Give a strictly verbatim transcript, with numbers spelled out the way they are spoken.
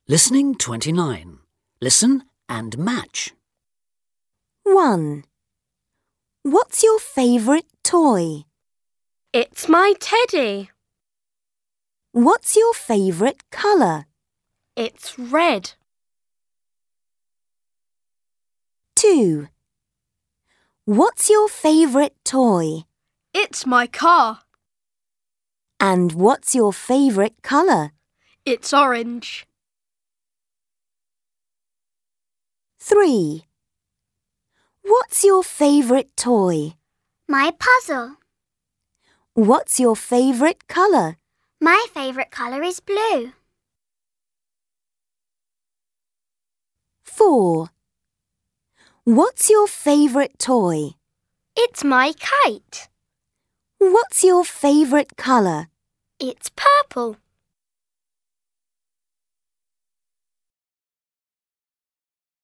Listening twenty-nine. Listen and match. one. What's your favourite toy? It's my teddy. What's your favourite colour? It's red. two. What's your favourite toy? It's my car. And what's your favourite colour? It's orange. three. What's your favourite toy? My puzzle. What's your favourite colour? My favourite colour is blue. four. What's your favourite toy? It's my kite. What's your favourite colour? It's purple.